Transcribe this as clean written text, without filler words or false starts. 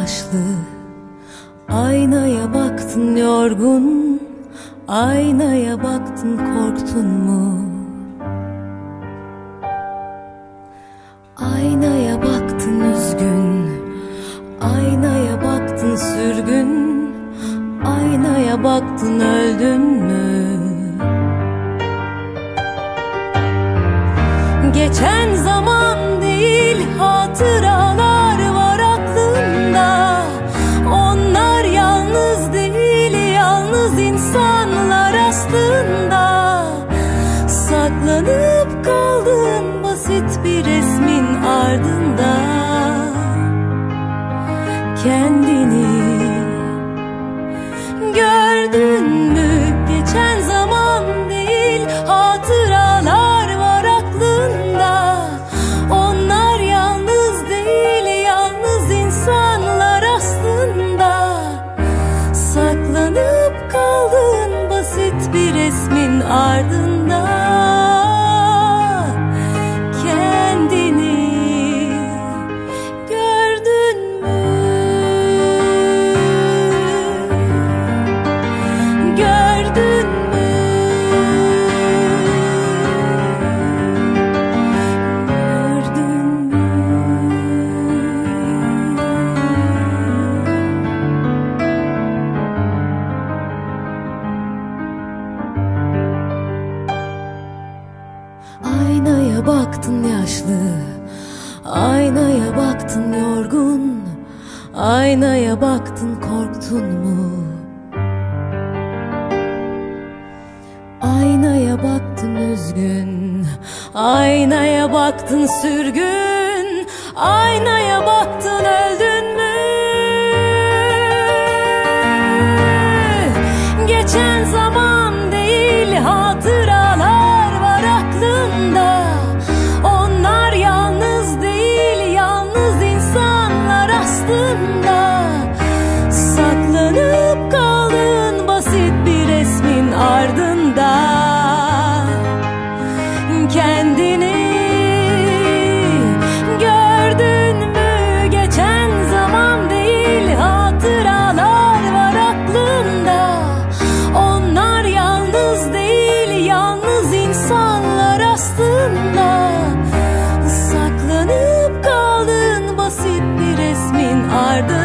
yaşlı, aynaya baktın yorgun, aynaya baktın korktun mu? Aynaya baktın üzgün, aynaya baktın sürgün, aynaya baktın öldün mü? Geçen zaman değil, hatıralar var aklında. Onlar yalnız değil, yalnız insanlar aslında. Saklanıp kaldın basit bir resmin ardında. Kendini gördün mü? Geçen zaman değil, hatıralar var aklında. Onlar yalnız değil, yalnız insanlar aslında. Saklanıp kaldın basit bir resmin ardında. Kendini gördün mü? Gördün mü? Gördün mü? Aynaya baktın yaşlı, aynaya baktın yorgun, aynaya baktın korktun mu? Aynaya baktın üzgün, aynaya baktın sürgün, aynaya baktın öldün mü? Geçen zaman değil, hatıralar var aklında. Onlar yalnız değil, yalnız insanlar aslında. Saklanıp kaldın basit bir resmin ardında. Kendini gördün mü? Geçen zaman değil, hatıralar var aklında. Onlar yalnız değil, yalnız insanlar aslında. Saklanıp kaldın basit bir resmin ardında.